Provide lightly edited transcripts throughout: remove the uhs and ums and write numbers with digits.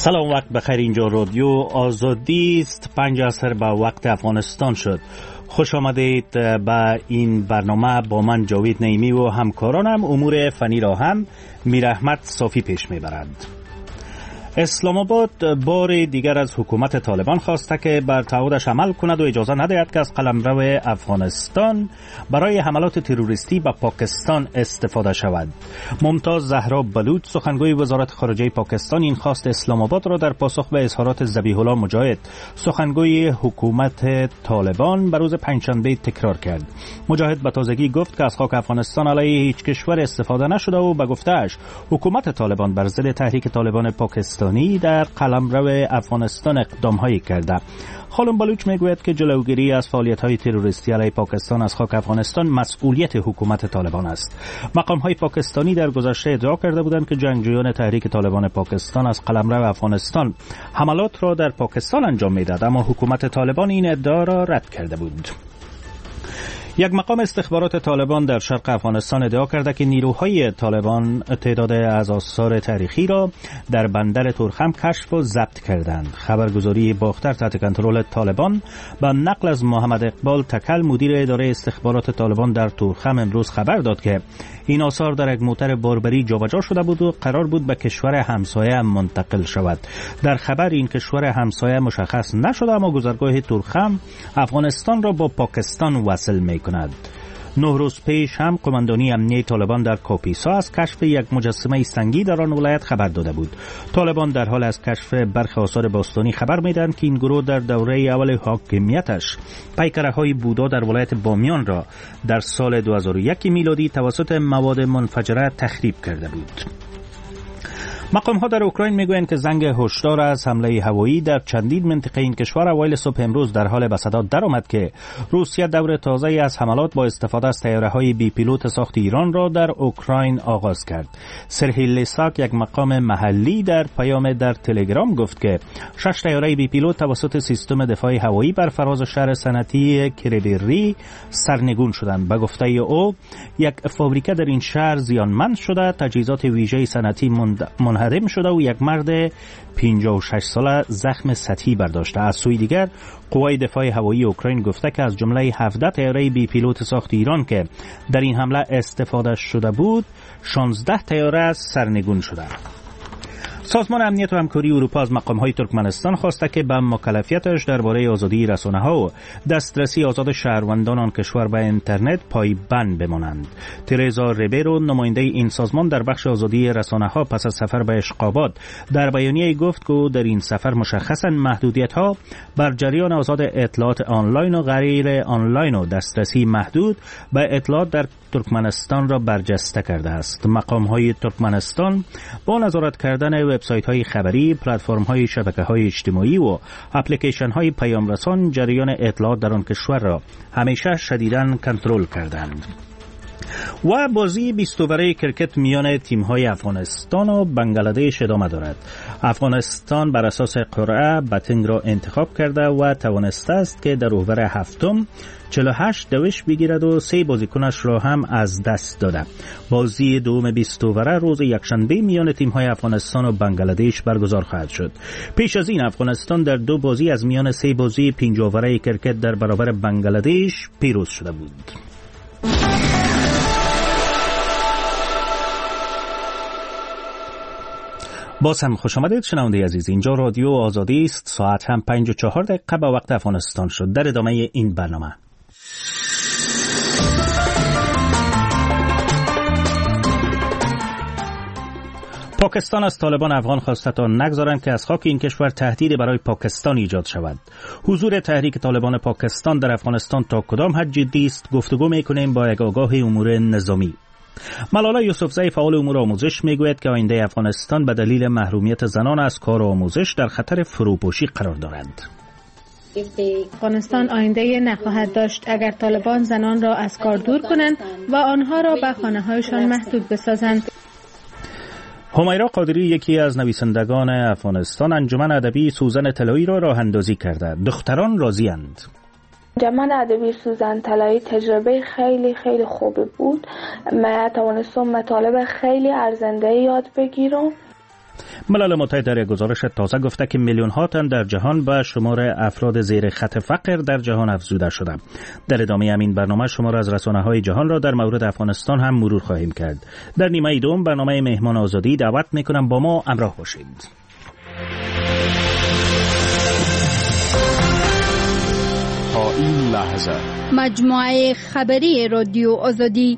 سلام، وقت بخیر. اینجا رادیو آزادی است. 5 عصر به وقت افغانستان شد. خوش آمدید به این برنامه. با من جاوید نعیمی و همکارانم امور فنی را هم میر احمد صافی پیش میبرند. اسلام آباد بار دیگر از حکومت طالبان خواسته که بر تعهدش عمل کند و اجازه ندهد که از قلمرو افغانستان برای حملات تروریستی به پاکستان استفاده شود. ممتاز زهرا بلوچ، سخنگوی وزارت خارجه پاکستان، این خواست اسلام آباد را در پاسخ به اظهارات ذبیح الله مجاهد، سخنگوی حکومت طالبان، بر روز پنجشنبه تکرار کرد. مجاهد به تازگی گفت که از خاک افغانستان علیه هیچ کشور استفاده نشده و به گفته‌اش حکومت طالبان بر ضد تحریک طالبان پاکستان در قلمرو افغانستان اقدام‌هایی کرده. خانم بلوچ میگوید که جلوگیری از فعالیت‌های تروریستی علیه پاکستان از خاک افغانستان مسئولیت حکومت طالبان است. مقام‌های پاکستانی در گذشته ادعا کرده بودند که جنگجویان تحریک طالبان پاکستان از قلمرو افغانستان حملات را در پاکستان انجام می‌داد، اما حکومت طالبان این ادعا را رد کرده بود. یک مقام استخبارات طالبان در شرق افغانستان ادعا کرده که نیروهای طالبان تعداد از آثار تاریخی را در بندر تورخم کشف و ضبط کردند. خبرگزاری باختر تحت کنترل طالبان با نقل از محمد اقبال تکل، مدیر اداره استخبارات طالبان در تورخم، امروز خبر داد که این آثار در یک موتر باربری جابجا شده بود و قرار بود به کشور همسایه منتقل شود. در خبر این کشور همسایه مشخص نشده، اما گذرگاه تورخم افغانستان را با پاکستان وصل می‌کند. 9 روز پیش هم قماندانی امنیه طالبان در کاپیسا از کشف یک مجسمه سنگی در آن ولایت خبر داده بود. طالبان در حال از کشف برخی آثار باستانی خبر می‌دهند که این گروه در دوره اول حاکمیتش پیکره‌های بودا در ولایت بامیان را در سال 2001 میلادی توسط مواد منفجره تخریب کرده بود. مقام‌ها در اوکراین میگویند که زنگ هشدار از حمله هوایی در چندین منطقه این کشور اوایل صبح امروز در حال به صدا درآمد که روسیه دور تازه‌ای از حملات با استفاده از طیاره‌های بی پیلوت ساخت ایران را در اوکراین آغاز کرد. سرهی لیساک، یک مقام محلی، در پیام در تلگرام گفت که 6 طیاره بی پیلوت توسط سیستم دفاعی هوایی بر فراز شهر صنعتی کریبری سرنگون شدند. به گفته او، یک فابریکه در این شهر زیانمند شده، تجهیزات ویژه صنعتی منهدم شده و یک مرد 56 ساله زخم سطحی برداشته. از سوی دیگر قوای دفاع هوایی اوکراین گفته که از جمله 17 طیاره بی پیلوت ساخت ایران که در این حمله استفاده شده بود، 16 طیاره سرنگون شده. سازمان امنیت و همکاری اروپا از مقام‌های ترکمنستان خواسته که به مکلفیتش درباره آزادی رسانه‌ها و دسترسی آزاد شهروندان آن کشور به اینترنت پایبند بمانند. ترزا ریبرو، نماینده این سازمان در بخش آزادی رسانه‌ها پس از سفر به اشقاباد، در بیانیه گفت که در این سفر مشخصاً محدودیت‌ها بر جریان آزاد اطلاعات آنلاین و غیر آنلاین و دسترسی محدود به اطلاعات در ترکمنستان را برجسته کرده است. مقام‌های ترکمنستان با نظارت کردن وبسایت‌های خبری، پلتفرم‌های شبکه‌های اجتماعی و اپلیکیشن‌های پیام‌رسان جریان اطلاعات در آن کشور را همیشه شدیداً کنترل کردند. و بازی 20 اووره کرکت میان تیم‌های افغانستان و بنگلادش ادامه دارد. افغانستان بر اساس قرعه بتنگ را انتخاب کرده و توانسته است که در اوور هفتم 48 دوش بگیرد و 3 بازیکنش را هم از دست داده. بازی دوم 20 اووره روز یکشنبه میان تیم‌های افغانستان و بنگلادش برگزار خواهد شد. پیش از این افغانستان در 2 بازی از میان 3 بازی 5 اووره کرکت در برابر بنگلادش پیروز شده بود. باز هم خوش آمدید شنونده عزیز. اینجا رادیو آزادی است. ساعت هم 5:04 به وقت افغانستان شد. در ادامه این برنامه پاکستان از طالبان افغان خواسته تا نگذارند که از خاک این کشور تهدید برای پاکستان ایجاد شود. حضور تحریک طالبان پاکستان در افغانستان تا کدام حد جدی است؟ گفتگو می‌کنیم با یک آگاه امور نظامی. ملاله یوسفزئی، فعال امور آموزش، میگوید که آینده افغانستان به دلیل محرومیت زنان از کار آموزش در خطر فروپاشی قرار دارد. افغانستان آینده نخواهد داشت اگر طالبان زنان را از کار دور کنند و آنها را به خانه‌هایشان محدود بسازند. همیرا قادری، یکی از نویسندگان افغانستان، انجمن ادبی سوزن طلایی را راه اندازی کرده. دختران راضی‌اند. انجمن ادبی سوزن طلایی تجربه خیلی خیلی خوبی بود. من توانستم مطالب خیلی ارزنده یاد بگیرم. ملل متحد در یک گزارش تازه گفته که میلیون ها تن در جهان به شمار افراد زیر خط فقر در جهان افزوده شده. در ادامه همین برنامه شمار از رسانه‌های جهان را در مورد افغانستان هم مرور خواهیم کرد. در نیمه دوم برنامه مهمان آزادی دعوت میکنم با ما همراه باشید. تا این لحظه مجموعه خبری رادیو آزادی.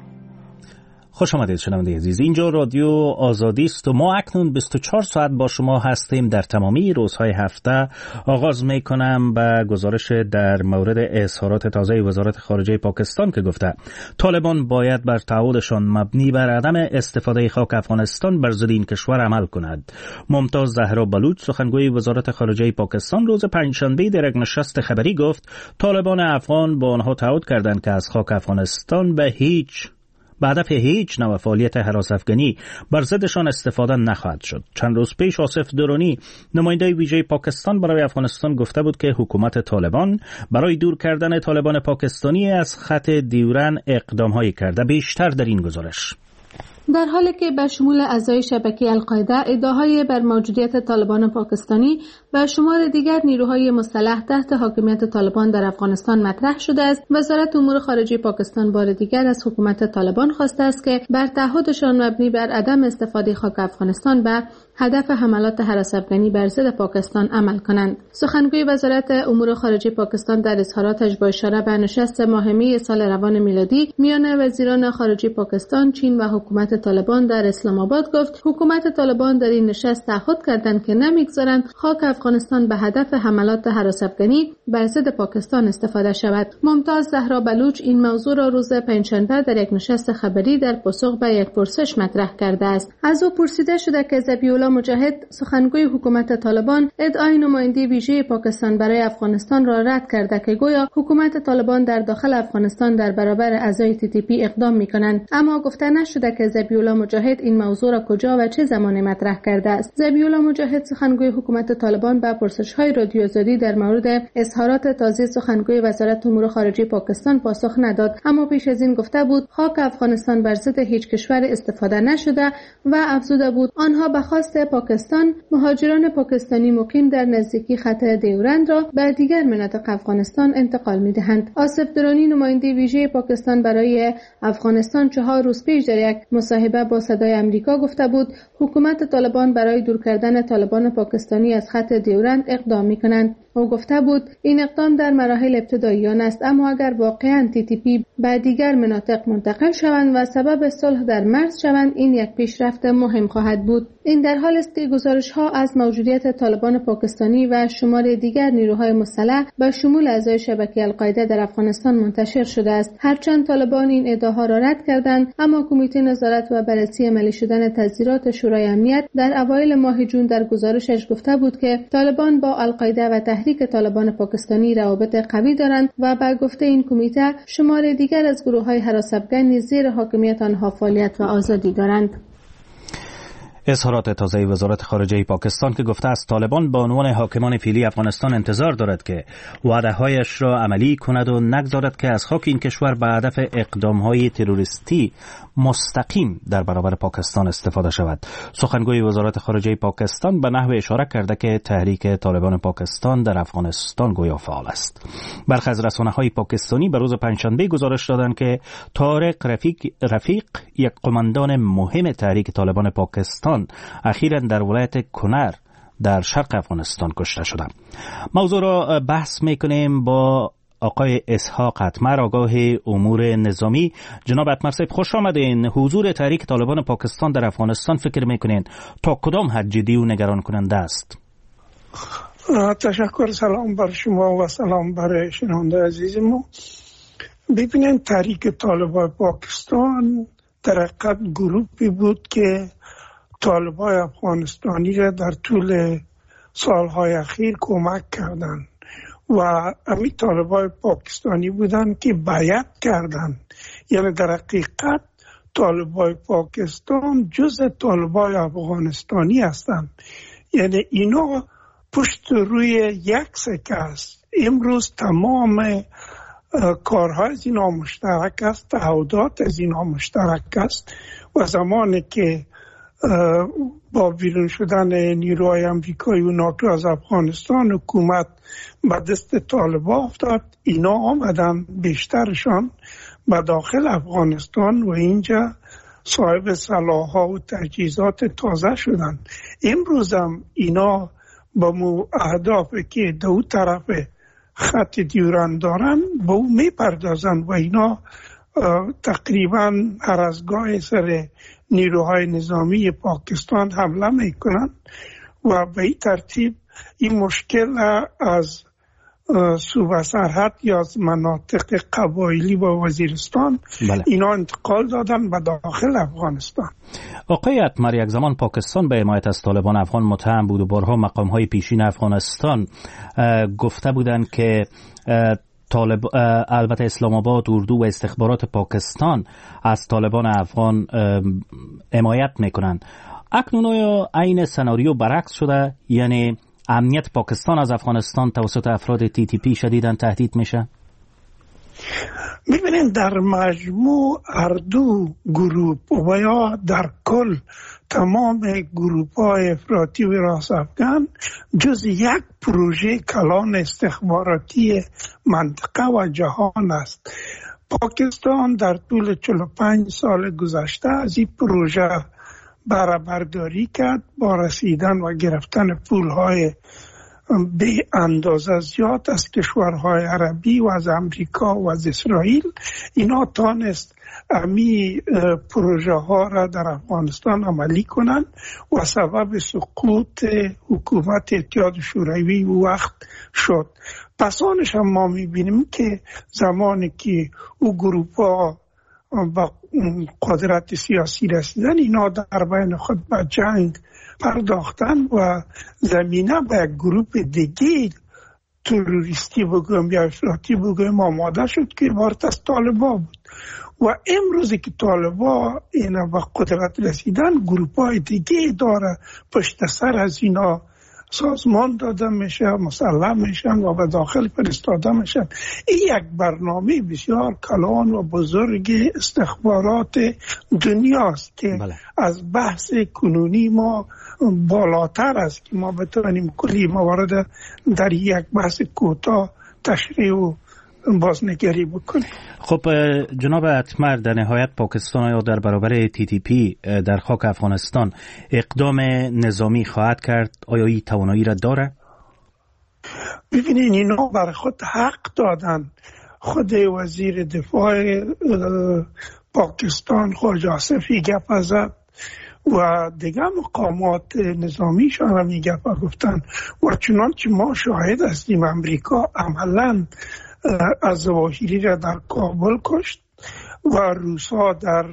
خوش آمدید شنونده عزیز. اینجا رادیو آزادی است و ما اکنون 24 ساعت با شما هستیم در تمامی روزهای هفته. آغاز میکنم به گزارش در مورد اظهارات تازه وزارت خارجه پاکستان که گفته طالبان باید بر تعهدشان مبنی بر عدم استفاده خاک افغانستان بر ضد این کشور عمل کند. ممتاز زهرا بلوچ سخنگوی وزارت خارجه پاکستان روز پنجشنبه در یک نشست خبری گفت طالبان افغان با آنها تعهد کردند که از خاک افغانستان به هدف هیچ نوع فعالیت هراس افغانی بر ضدشان استفاده نخواهد شد. چند روز پیش آصف درونی نماینده ویژه پاکستان برای افغانستان گفته بود که حکومت طالبان برای دور کردن طالبان پاکستانی از خط دیورن اقدام‌هایی کرده. بیشتر در این گزارش. در حالی که به شمول اعضای شبکه القاعده ادعاهای بر موجودیت طالبان پاکستانی و شمار دیگر نیروهای مسلح تحت حاکمیت طالبان در افغانستان مطرح شده است، وزارت امور خارجه پاکستان بار دیگر از حکومت طالبان خواسته است که بر تعهدشان مبنی بر عدم استفاده خاک افغانستان به هدف حملات هراس افغانی بر ضد پاکستان عمل کنند. سخنگوی وزارت امور خارجه پاکستان در اظهاراتش با اشاره به نشست ماه می سال روان میلادی میان وزیران خارجه پاکستان، چین و حکومت طالبان در اسلام آباد گفت حکومت طالبان در این نشست تعهد کردند که نمیگذارند خاک افغانستان به هدف حملات هراس افغانی بر ضد پاکستان استفاده شود. ممتاز زهرا بلوچ این موضوع را روز پنجشنبه در یک نشست خبری در پاسخ به یک پرسش مطرح کرده است. از او پرسیده شده که ذبیح‌الله مجاهد سخنگوی حکومت طالبان ادعای نماینده ویژه پاکستان برای افغانستان را رد کرده که گویا حکومت طالبان در داخل افغانستان در برابر اعضای TTP اقدام می‌کنند، اما گفته نشده که ذبیح‌الله مجاهد این موضوع را کجا و چه زمانی مطرح کرده است. ذبیح‌الله مجاهد سخنگوی حکومت طالبان به پرسش‌های رادیو آزادی در مورد اظهارات تازه سخنگوی وزارت امور خارجه پاکستان پاسخ نداد، اما پیش از این گفته بود خاک افغانستان بر ضد هیچ کشور استفاده نشده و افزوده بود آنها به خواست پاکستان مهاجران پاکستانی مقیم در نزدیکی خط دیورند را به دیگر مناطق افغانستان انتقال می‌دهند. آصف درونی نماینده ویژه پاکستان برای افغانستان 4 روز پیش در یک مصاحبه با صدای آمریکا گفته بود حکومت طالبان برای دور کردن طالبان پاکستانی از خط دیورند اقدام می‌کنند. او گفته بود این اقدام در مراحل ابتدایی آن است، اما اگر واقعاً TTP به دیگر مناطق منتقل شوند و سبب صلح در مرز شوند این یک پیشرفت مهم خواهد بود. این در حال است که گزارش‌ها از موجودیت طالبان پاکستانی و شمار دیگر نیروهای مسلح به شمول اعضای شبکه القاعده در افغانستان منتشر شده است. هرچند طالبان این ادعاها را رد کردند، اما کمیته نظارت و بررسی عملی شدن تذیرات شورای امنیت در اوایل ماه جون در گزارشش گفته بود که طالبان با القاعده و تحریک طالبان پاکستانی روابط قوی دارند و به گفته این کمیته شمار دیگر از گروه‌های هراس افغان زیر حاکمیت آنها فعالیت و آزادی دارند. اظهارات تازه وزارت خارجه پاکستان که گفته است طالبان به عنوان حاکمان فعلی افغانستان انتظار دارد که وعده‌هایش را عملی کند و نگذارد که از خاک این کشور به هدف اقدام‌های تروریستی مستقیم در برابر پاکستان استفاده شود. سخنگوی وزارت خارجه پاکستان به نحو اشاره کرده که تحریک طالبان پاکستان در افغانستان گویا فعال است. برخی از رسانه‌های پاکستانی به روز پنجشنبه گزارش دادند که طارق رفیق یک قماندان مهم تحریک طالبان پاکستان اخیراً در ولایت کنر در شرق افغانستان کشته شده. موضوع را بحث میکنیم با آقای اسحاق اتمر، آگاه امور نظامی. جناب اتمر صاحب خوش آمدین. حضور تحریک طالبان پاکستان در افغانستان فکر میکنین تا کدام حد جدی و نگران کننده است؟ تشکر. سلام بر شما و سلام بر شنونده عزیز ما. ببینید تحریک طالبان پاکستان در حقیقت گروهی بود که طالبان افغانستانی را در طول سالهای اخیر کمک کردند و امی طالبان پاکستانی بودند که بیعت کردند. یعنی در حقیقت طالبان پاکستان جزء طالبان افغانستانی هستند. یعنی اینا پشت روی یک سکه است. امروز تمام کارهای از اینا مشترک است، تعهدات از اینا مشترک است و زمانی که با بیرون شدن نیروهای امریکایی و ناتو از افغانستان حکومت به دست طالبان افتاد. اینا آمدن بیشترشان به داخل افغانستان و اینجا صاحب سلاح‌ها و تجهیزات تازه شدن. امروز هم اینا با مو اهدافی که دو طرف خط دیورند دارن با او میپردازن و اینا تقریبا هر از گاه سر نیروهای نظامی پاکستان حمله میکنن و به این ترتیب این مشکل از صوبه سرحد یا از مناطق قبایلی با وزیرستان اینا انتقال دادن به داخل افغانستان. آقای اتمر، یک زمان پاکستان به حمایت از طالبان افغان متهم بود و بارها مقام‌های پیشین افغانستان گفته بودند که البته اسلام آباد، اردو و استخبارات پاکستان از طالبان افغان حمایت میکنند. اکنون آیا عین سناریو برعکس شده؟ یعنی امنیت پاکستان از افغانستان توسط افراد TTP شدیداً تهدید میشه؟ میبینید در مجموع هر دو گروپ و یا در کل تمام گروپ های افراطی و راست افغان جز یک پروژه کلان استخباراتی منطقه و جهان است. پاکستان در طول 45 سال گذشته از این پروژه برداری کرد با رسیدن و گرفتن پولهای به اندازه زیاد از کشورهای عربی و از امریکا و از اسرائیل. اینا تانست امی پروژه ها را در افغانستان عملی کنند و سبب سقوط حکومت اتحاد شوروی وقت شد. پسانش هم ما میبینیم که زمانی که او گروپ ها با قدرت سیاسی رسیدن، اینا در بین خود به جنگ پرداختن و زمینه به یک گروپ دیگه تروریستی بگویم یا افراطی بگویم آماده شد که عبارت از طالبان بود. و امروزی که طالبان اینا به قدرت رسیدن، گروپ های دیگه داره پشت سر از اینا سازمان داده میشه، مسلم میشن و به داخل فرستاده میشن. این یک برنامه بسیار کلان و بزرگ استخبارات دنیاست که از بحث کنونی ما بالاتر است که ما بتوانیم کلی موارد در یک بحث کوتاه تشریح و بازنگری بکنیم. خب جناب اتمر، در نهایت پاکستان آیا در برابر TTP در خاک افغانستان اقدام نظامی خواهد کرد؟ آیا این توانایی را داره؟ ببینین اینا بر خود حق دادن. خود وزیر دفاع پاکستان خواجه آصفی گپ زد و دیگه مقامات نظامیشان هم گپ گفتن و چنانچه ما شاهد هستیم امریکا عملاً از ظواهری را در کابل کشت و روسا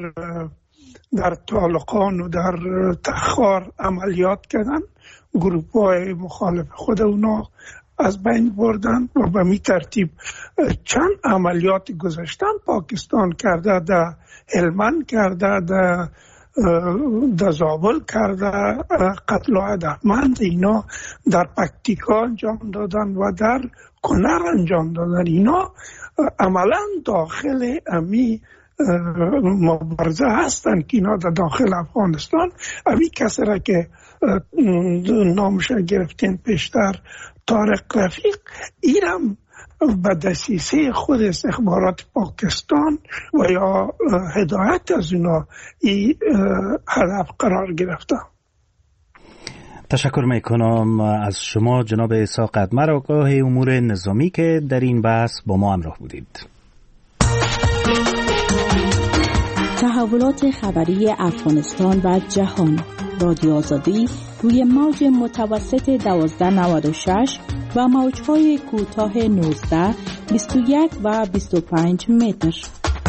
در طالقان و در تخار عملیات کردن. گروپ های مخالف خود اونا از بین بردن و به می ترتیب چند عملیات گذاشتن پاکستان کرده، در هلمند کرده، در زابل کرده، قتل هدفمند اینا در پکتیکا انجام دادن و در کنر انجام دادن. اینا عملا داخل امی مبارزه هستن که اینا در داخل افغانستان امی کسی را که نامش گرفتین پیشتر طارق رفیق، ایرم به دسیسه خود استخبارات پاکستان و یا هدایت از اونا ای هدف قرار گرفته. تشکر میکنم از شما جناب اسحاق اتمر، آگاه امور نظامی که در این بحث با ما همراه بودید. تحولات خبری افغانستان و جهان، رادیو آزادی روی موج متوسط 1296 و موج‌های کوتاه 19، 21 و 25 متر.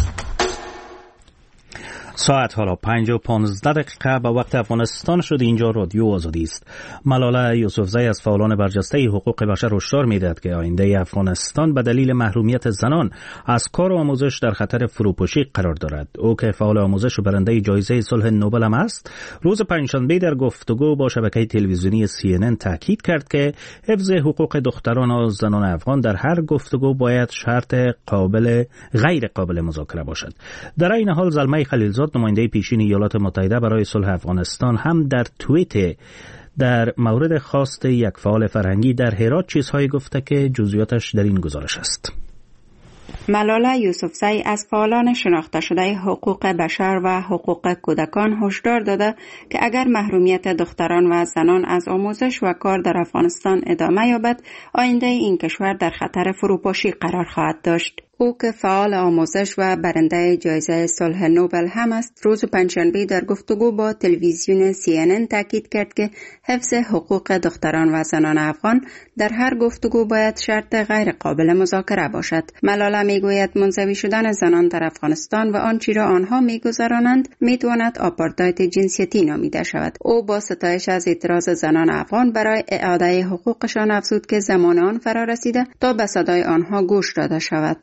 ساعت حالا 5:15 به وقت افغانستان شد. اینجا رادیو آزادی است. ملاله یوسفزی از فعالان برجسته حقوق بشر هشدار می‌دهد که آینده افغانستان به دلیل محرومیت زنان از کار و آموزش در خطر فروپاشی قرار دارد. او که فعال آموزش و برنده جایزه صلح نوبل هم است، روز پنجشنبه در گفتگو با شبکه تلویزیونی CNN تاکید کرد که حفظ حقوق دختران و زنان افغان در هر گفتگو باید شرط غیر قابل مذاکره باشد. در این حال زلمه خلیلزاد خلیلزاد نماینده پیشین ایالات متحده برای صلح افغانستان هم در توییت در مورد خواست یک فعال فرهنگی در هرات چیزهایی گفته که جزئیاتش در این گزارش است. ملاله یوسفزئی از فعالان شناخته شده حقوق بشر و حقوق کودکان هشدار داده که اگر محرومیت دختران و زنان از آموزش و کار در افغانستان ادامه یابد، آینده این کشور در خطر فروپاشی قرار خواهد داشت. او که فعال آموزش و برنده جایزه صلح نوبل هم است، روز پنجشنبه در گفتگو با تلویزیون CNN تاکید کرد که حفظ حقوق دختران و زنان افغان در هر گفتگو باید شرط غیر قابل مذاکره باشد. ملاله میگوید منزوی شدن زنان در افغانستان و آنچه را آنها میگذرانند میتواند آپارتاید جنسیتی نامیده شود. او با ستایش از اعتراض زنان افغان برای اعاده حقوقشان افزود که زمان آن فرا رسیده تا به صدای آنها گوش داده شود.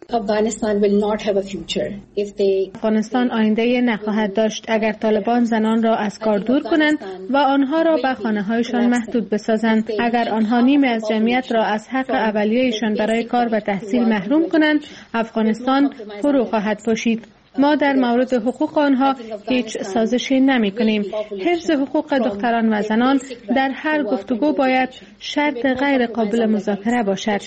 افغانستان آینده نخواهد داشت اگر طالبان زنان را از کار دور کنند و آنها را به خانه‌هایشان محدود بسازند. اگر آنها نیمه از جمعیت را از حق اولیه‌شان برای کار و تحصیل محروم کنند، افغانستان فرو خواهد پاشید. ما در مورد حقوق آنها هیچ سازشی نمی کنیم. حفظ حقوق دختران و زنان در هر گفتگو باید شرط غیر قابل مذاکره باشد.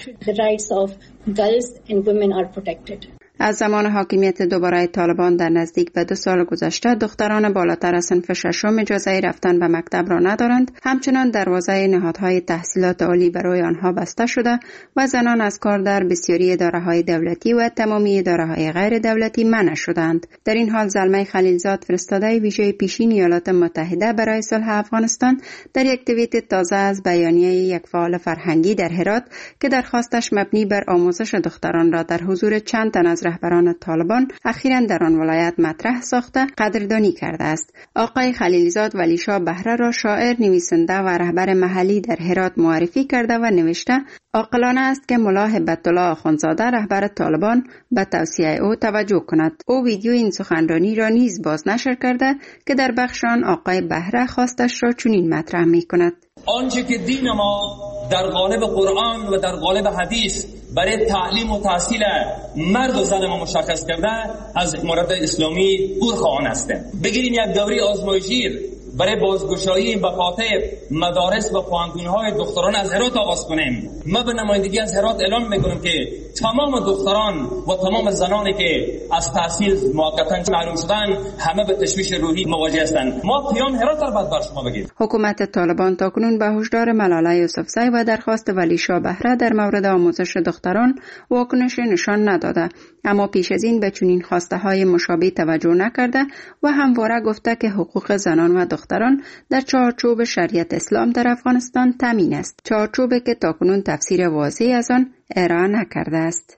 از زمان حاکمیت دوباره طالبان در نزدیک به 2 سال گذشته، دختران بالاتر از صنف ششم اجازه رفتن به مکتب را ندارند. همچنان دروازه نهادهای تحصیلات عالی برای آنها بسته شده و زنان از کار در بسیاری اداره‌های دولتی و تمامی اداره‌های غیر دولتی منع شدند. در این حال زلمه خلیلزاد، فرستاده ویژه پیشین ایالات متحده برای صلح افغانستان، در یک توییت تازه از بیانیه یک فعال فرهنگی در هرات که درخواستش مبنی بر آموزش دختران را در حضور چند تن از رهبران طالبان اخیراً در آن ولایت مطرح ساخته قدردانی کرده است. آقای خلیلزاد ولیشاه بهره را شاعر، نویسنده و رهبر محلی در هرات معرفی کرده و نوشته عاقلانه است که ملا هبت‌الله آخوندزاده رهبر طالبان به توصیه او توجه کند. او ویدیو این سخنرانی را نیز بازنشر کرده که در بخش آن آقای بهره خواستش را چنین مطرح می کند: آنچه که دین ما در قالب قرآن و در قالب حدیث برای تعلیم و تحصیل مرد و زن ما مشخص کرده، از مورد اسلامی گورخواهان است. بگیریم یک دوره آزمایشی برای بازگشایی به خاطر مدارس و پوهنتون‌های دختران از هرات آغاز کنیم. ما به نمایندگی از هرات اعلام میکنم که تمام دختران و تمام زنانی که از تحصیل موقتا محروم شدن همه به تشویش روحی مواجه هستند. ما پیام هرات را باید بر شما بگیم. حکومت طالبان تاکنون به هشدار ملاله یوسفزئی و درخواست ولیشاه بهره در مورد آموزش دختران واکنش نشان نداده، اما پیش از این به چنین خواسته‌های مشابه توجه نکرده و همواره گفته که حقوق زنان و دختران در چارچوب شریعت اسلام در افغانستان تامین است، چارچوبی که تاکنون تفسیر واضحی از آن ارائه نکرده است.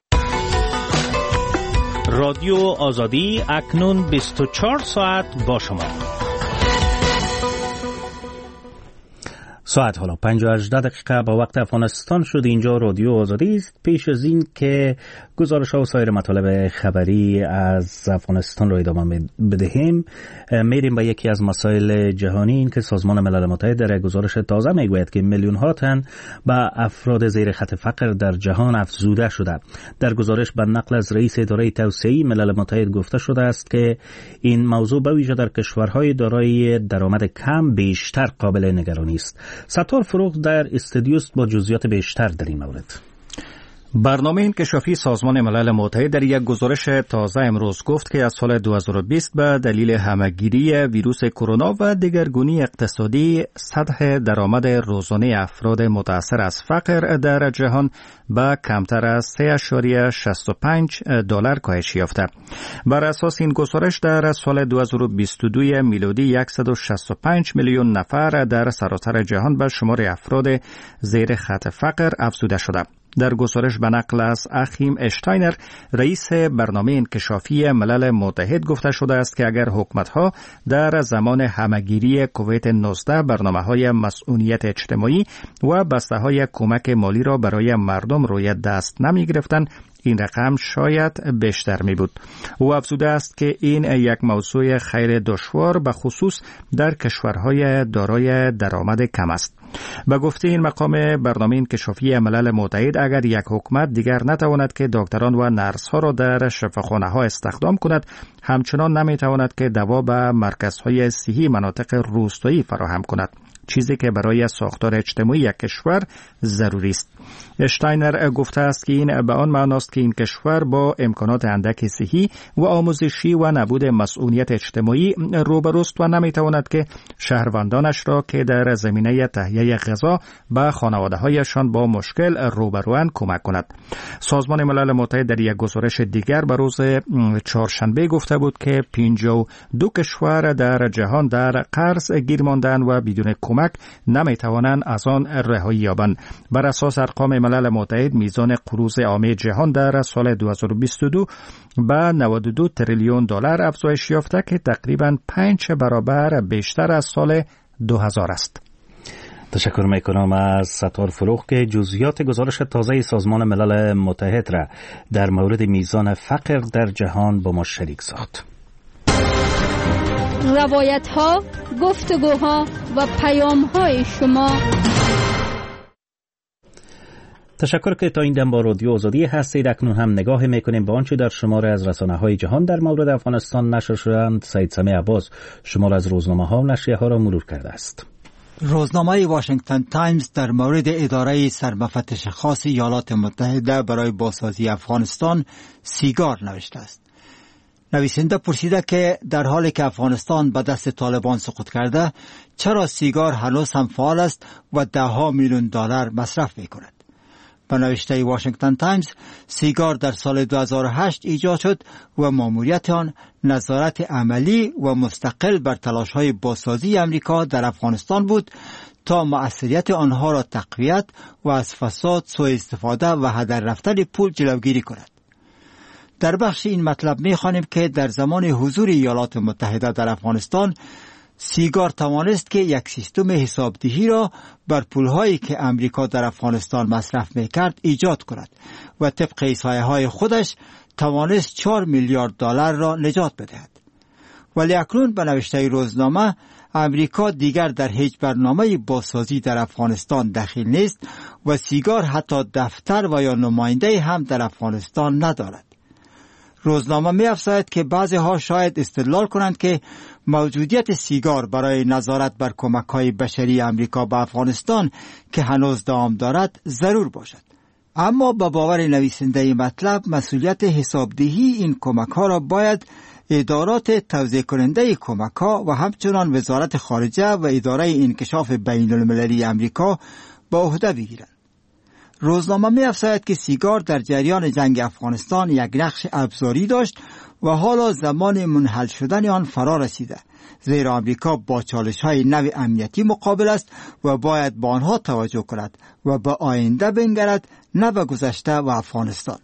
رادیو آزادی اکنون 24 ساعت با شما. ساعت حالا 5:18 دقیقه با وقت افغانستان شد. اینجا رادیو آزادی است. پیش از این که گزارش‌ها و سایر مطالب خبری از افغانستان را ادامه بدهیم، میریم به یکی از مسائل جهانی. این که سازمان ملل متحد در گزارش تازه میگوید که میلیون‌ها تن به افراد زیر خط فقر در جهان افزوده شده. در گزارش به نقل از رئیس اداره توسعه ملل متحد گفته شده است که این موضوع به ویژه در کشورهای دارای درآمد کم بیشتر قابل نگرانی است. ستار فروغ در استودیوست با جزئیات بیشتر در این مورد. برنامه انکشافی سازمان ملل متحد در یک گزارش تازه امروز گفت که از سال 2020 به دلیل همه‌گیری ویروس کرونا و دگرگونی اقتصادی سطح درآمد روزانه افراد متأثر از فقر در جهان به کمتر از 3.65 دلار کاهش یافته. بر اساس این گزارش در سال 2022 میلادی 165 میلیون نفر در سراسر جهان به شمار افراد زیر خط فقر افزوده شده. در گزارش به نقل از اخیم اشتاینر رئیس برنامه انکشافی ملل متحد گفته شده است که اگر حکومت‌ها در زمان همه‌گیری کووید 19 برنامه‌های مسئولیت اجتماعی و بسته‌های کمک مالی را برای مردم روی دست نمی‌گرفتند، این رقم شاید بیشتر می بود. او افزوده است که این یک موضوع خیلی دشوار به خصوص در کشورهای دارای درآمد کم است. به گفته این مقام برنامه انکشافی ملل متحد اگر یک حکومت دیگر نتواند که دکتران و نرس ها را در شفاخانه ها استخدام کند، همچنان نمیتواند که دوا به مرکزهای صحی مناطق روستایی فراهم کند، چیزی که برای ساختار اجتماعی یک کشور ضروری است. اشتاینر گفته است که این به آن معناست که این کشور با امکانات اندک صحی و آموزشی و نبود مسئولیت اجتماعی روبروست و نمیتواند که شهروندانش را که در زمینه تهیه غذا به خانواده‌هایشان با مشکل روبروان کمک کند. سازمان ملل متحد در یک گزارش دیگر به روز چهارشنبه گفته بود که 52 کشور در جهان در قرض گیر ماندند و بدون کمک نمیتوانند از آن رهایی یابند. بر اساس ارقام ملل متحد میزان قروض عامه جهان در سال 2022 به 92 تریلیون دلار افزایش یافته که تقریباً 5 برابر بیشتر از سال 2000 است. تشکر میکنم از ستار فروغ که جزئیات گزارش تازه سازمان ملل متحد را در مورد میزان فقر در جهان با ما شریک ساخت. روایت ها، گفتگوها و پیام های شما. تشکر که تا این دم با رادیو آزادی هستید. اکنون هم نگاه میکنیم به آنچه در شماره از رسانه‌های جهان در مورد افغانستان نشر شدند. سید سمیع عباس شماره از روزنامه‌ها و نشریه‌ها را مرور کرده است. روزنامه واشنگتن تایمز در مورد اداره سرمفتش خاص ایالات متحده برای بازسازی افغانستان سیگار نوشته است. نویسنده پرسیده که در حالی که افغانستان به دست طالبان سقوط کرده، چرا سیگار هنوز هم فعال است و $10 میلیون مصرف می‌کند. به نوشته واشنگتن تایمز، سیگار در سال 2008 ایجاد شد و ماموریت آن نظارت عملی و مستقل بر تلاش‌های بازسازی امریکا در افغانستان بود تا مؤثریت آنها را تقویت و از فساد، سوء استفاده و هدر رفتن پول جلوگیری کند. در بخش این مطلب می‌خوانیم که در زمان حضور ایالات متحده در افغانستان، سیگار توانست که یک سیستم حسابدهی را بر پولهایی که امریکا در افغانستان مصرف می‌کرد ایجاد کند و طبق احصایه‌های خودش توانست $4 میلیارد را نجات بدهد. ولی اکنون به نوشته روزنامه، امریکا دیگر در هیچ برنامه بازسازی در افغانستان دخیل نیست و سیگار حتی دفتر و یا نماینده هم در افغانستان ندارد. روزنامه می‌افزاید که بعضی‌ها شاید استدلال کنند که موجودیت سیگار برای نظارت بر کمک‌های بشری امریکا به افغانستان که هنوز دوام دارد ضرور باشد. اما با باور نویسنده مطلب، مسئولیت حسابدهی این کمک‌ها را باید ادارات توزیع کننده کمک‌ها و همچنان وزارت خارجه و اداره انکشاف بین‌المللی امریکا به عهده بگیرند. روزنامه می‌افزاید که سیگار در جریان جنگ افغانستان یک نقش ابزاری داشت و حالا زمان منحل شدن آن فرا رسیده، زیرا آمریکا با چالش‌های نو امنیتی مقابل است و باید به آنها توجه کند و به آینده بنگرد، نه به گذشته و افغانستان.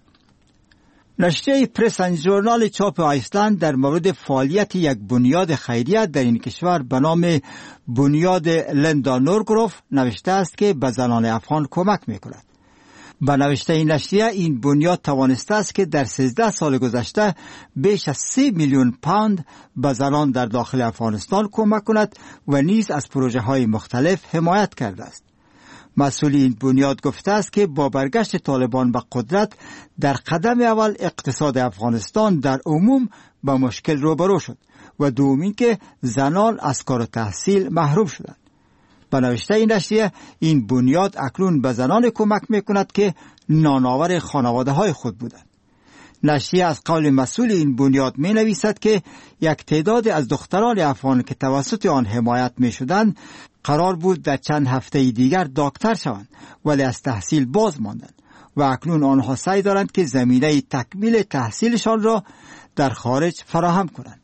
نشریه پرس اند ژورنال چاپ آیسلند در مورد فعالیت یک بنیاد خیریه در این کشور به نام بنیاد لندا نورگروف نوشته است که به زنان افغان کمک می‌کند. به نوشته این نشریه، این بنیاد توانسته است که در 13 سال گذشته بیش از 3 میلیون پوند به زنان در داخل افغانستان کمک کند و نیز از پروژه‌های مختلف حمایت کرده است. مسئول این بنیاد گفته است که با برگشت طالبان به قدرت در قدم اول اقتصاد افغانستان در عموم با مشکل روبرو شد و دومین که زنان از کار و تحصیل محروم شدند. به نوشته این نشریه، این بنیاد اکنون به زنان کمک میکند که نانآور خانواده های خود بودند. نشریه از قول مسئول این بنیاد می نویسد که یک تعداد از دختران افغان که توسط آن حمایت می شدند قرار بود در چند هفته دیگر دکتر شوند، ولی از تحصیل باز ماندند و اکنون آنها سعی دارند که زمینه تکمیل تحصیلشان را در خارج فراهم کنند.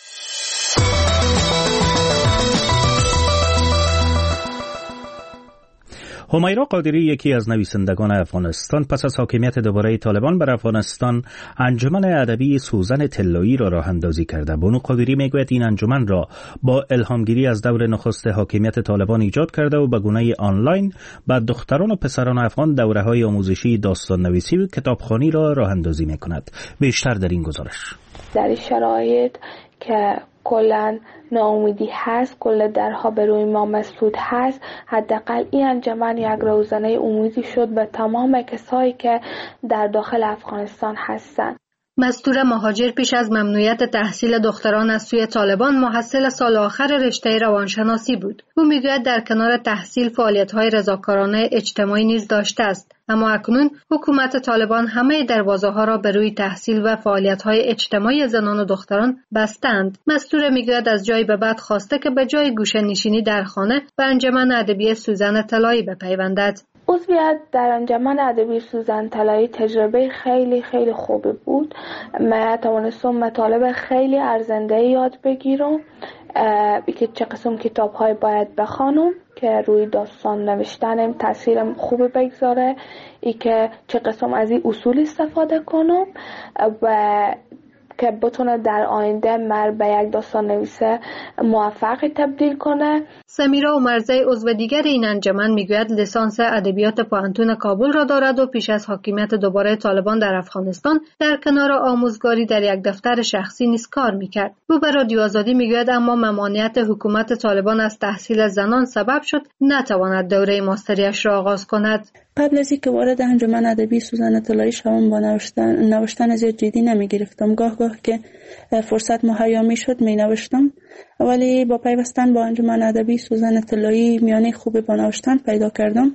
همیرا قادری، یکی از نویسندگان افغانستان، پس از حاکمیت دوباره طالبان بر افغانستان انجمن ادبی سوزن طلایی را راه اندازی کرده. بانو قادری میگوید این انجمن را با الهامگیری از دور نخست حاکمیت طالبان ایجاد کرده و به گونه آنلاین به دختران و پسران افغان دوره‌های آموزشی داستان نویسی و کتابخوانی را راه اندازی میکند. بیشتر در این گزارش. در شرایط که کلا ناامیدی هست، کل درها به روی ما مسدود هست. حداقل این انجمن یک روزنه امیدی شد به تمام کسایی که در داخل افغانستان هستند. مستور مهاجر پیش از ممنوعیت تحصیل دختران از سوی طالبان محصل سال آخر رشته روانشناسی بود. او میگوید در کنار تحصیل فعالیت‌های رضاکارانه اجتماعی نیز داشته است، اما اکنون حکومت طالبان همه دروازه‌ها را به روی تحصیل و فعالیت‌های اجتماعی زنان و دختران بستند. مستور میگوید از جایی به بعد خواسته که به جای گوشه‌نشینی در خانه به انجمن ادبی سوزن طلایی بپیوندد. عضویت در انجمن ادبی سوزن طلایی تجربه خیلی خیلی خوبی بود. من توانستم مطالب خیلی ارزنده یاد بگیرم، که چه قسم کتاب های باید بخوانم که روی داستان نوشتنم تاثیر خوبی بگذاره، که چه قسم از این اصول استفاده کنم و که بتونه در آینده مر به یک داستان نویسه موفقی تبدیل کنه. سمیرا عمرزی عضو دیگر این انجمن میگوید لیسانس ادبیات پوهنتون کابل را دارد و پیش از حاکمیت دوباره طالبان در افغانستان در کنار آموزگاری در یک دفتر شخصی نیز کار میکرد. او به رادیو آزادی میگوید اما ممانعت حکومت طالبان از تحصیل زنان سبب شد نتواند دوره ماستریش را آغاز کند. قبل از اینکه وارد انجمن ادبی سوزن طلایی شوم با نوشتن زیاد جدی نمیگرفتم. گاه که فرصت مهیا میشد می نوشتم، ولی با پیوستن با انجمن ادبی سوزن طلایی میانه خوبی با نوشتن پیدا کردم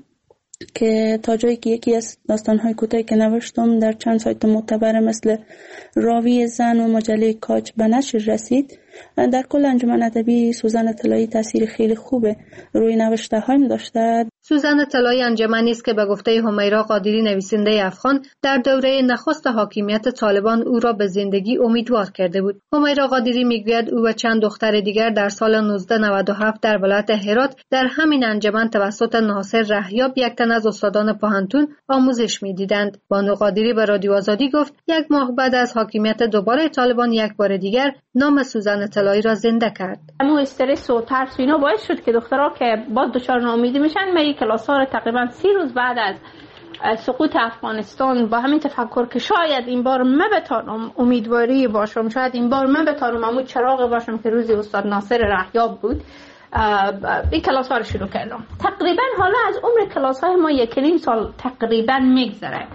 که تا جایی که یکی از داستان‌های کوتاهی که نوشتم در چند سایت معتبر مثل راوی زن و مجله کاج به نشر رسید. در کل انجمن ادبی سوزن طلایی تاثیر خیلی خوبه روی نوشته هایم داشته. سوزن طلایی انجمنی است که به گفته همیرا قادری نویسنده افغان در دوره نخست حاکمیت طالبان او را به زندگی امیدوار کرده بود. همیرا قادری میگوید او و چند دختر دیگر در سال 1997 در ولایت هرات در همین انجمن توسط ناصر رهیاب یک تن از استادان پوهنتون آموزش میدیدند. بانو قادری به رادیو آزادی گفت یک ماه بعد از حاکمیت دوباره طالبان یک بار دیگر نام سوزن طلایی را زنده کرد. اما استرس و ترس اینا باعث شد که دخترها که با دچار ناامیدی میشن مری کلاس‌ها رو تقریبا 30 روز بعد از سقوط افغانستان با همین تفکر که شاید این بار من بتونم امیدواری باشم، شاید این بار من بتونم همون چراغ باشم که روزی استاد ناصر رهیاب بود، این کلاس ها رو شروع کردم. تقریبا حالا از عمر کلاس های ما 1.5 سال تقریبا میگذره.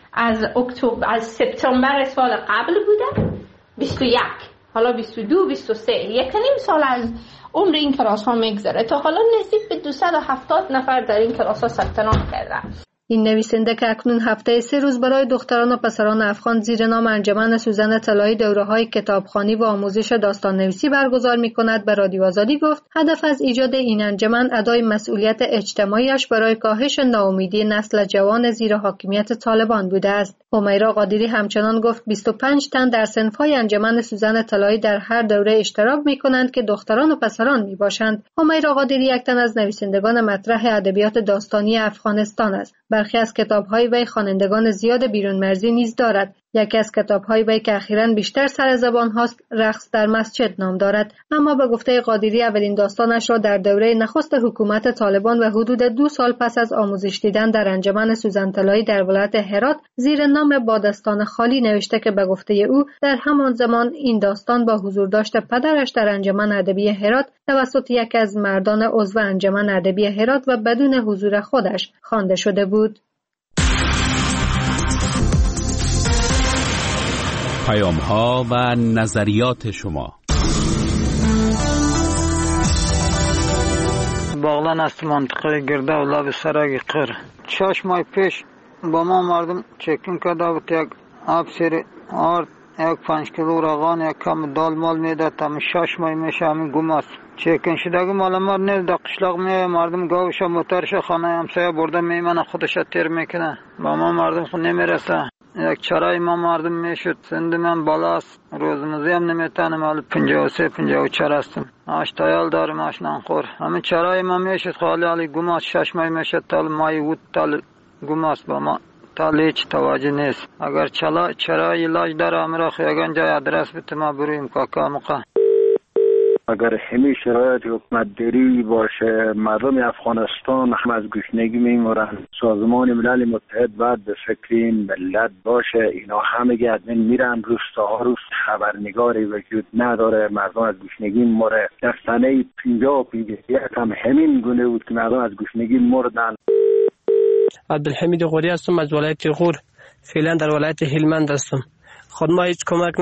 از سپتامبر سال قبل بوده 21، حالا 22 23، 1.5 سال از عمر این کلاس ها میگذره. تا حالا نزدیک به 270 نفر در این کلاس ها ثبت نام کردن. این نویسنده که اکنون هفته 3 روز برای دختران و پسران افغان زیر نام انجمن سوزن طلایی دوره‌های کتابخوانی و آموزش داستان نویسی برگزار می‌کند به رادیو آزادی گفت هدف از ایجاد این انجمن ادای مسئولیت اجتماعیش برای کاهش ناامیدی نسل جوان زیر حاکمیت طالبان بوده است. همیرا قادری همچنان گفت 25 تن در صنف‌های انجمن سوزن طلایی در هر دوره اشتراک می‌کنند که دختران و پسران میباشند. همیرا قادری یک تن از نویسندگان مطرح ادبیات داستانی افغانستان است. برخی از کتاب‌های وی خوانندگان زیاد بیرون مرزی نیز دارد. یکی از کتاب‌های وی که اخیراً بیشتر سر زبان هاست رقص در مسجد نام دارد، اما به گفته قادری اولین داستانش را در دوره نخست حکومت طالبان و حدود 2 سال پس از آموزش دیدن در انجمن سوزن طلایی در ولایت هرات زیر نام بادستان خالی نوشته که به گفته او در همان زمان این داستان با حضور داشت پدرش در انجمن ادبی هرات توسط یکی از مردان عضو انجمن ادبی هرات و بدون حضور خودش خوانده شده بود. پیام‌ها و نظریات شما. باغلان است منطقه گرده و لب سرای قر. 6 ماه پیش با ما مردم چکین کرده بود، یک آب سری آرد، یک 5 کیلو روغن، یک کم دال مال میداد. تا 6 ماه میشه همین گم است. چکین شدگی مال ما نیست. در قشلاق می مردم گاوش موترش خانه همسایه برده میمنه خودش تیر میکنه. با ما مردم خود نمیرسه. یک چرای ما مردم میشد. سند من بالاست، روزمزی هم نمیتونم. حالا 53 54 هستم. آشتایال دارم، آش نانخور. همین چرای ما میشد خالی حالی گماست. 6 ماه میشد تال مای بود تال گماست با ما. تال هیچ توجه نیست. اگر چرای علاج داره امرا خیاگان جای ادرس بده ما برویم کاکا مقا. اگر همین شرایط حکومت داری باشه مردم افغانستان هم از گشنگی میمورن. سازمان ملل متحد باید به فکر این ملت باشه. اینا همه ادمین میرن روستاها، روز خبرنگاری وجود نداره، مردم از گشنگی مره. در سنه 50 هم همین گونه بود که مردم از گشنگی مردن. عبدالحمید غوری هستم از ولایت غور، فعلا در ولایت هلمند هستم. خود ما هیچ کمک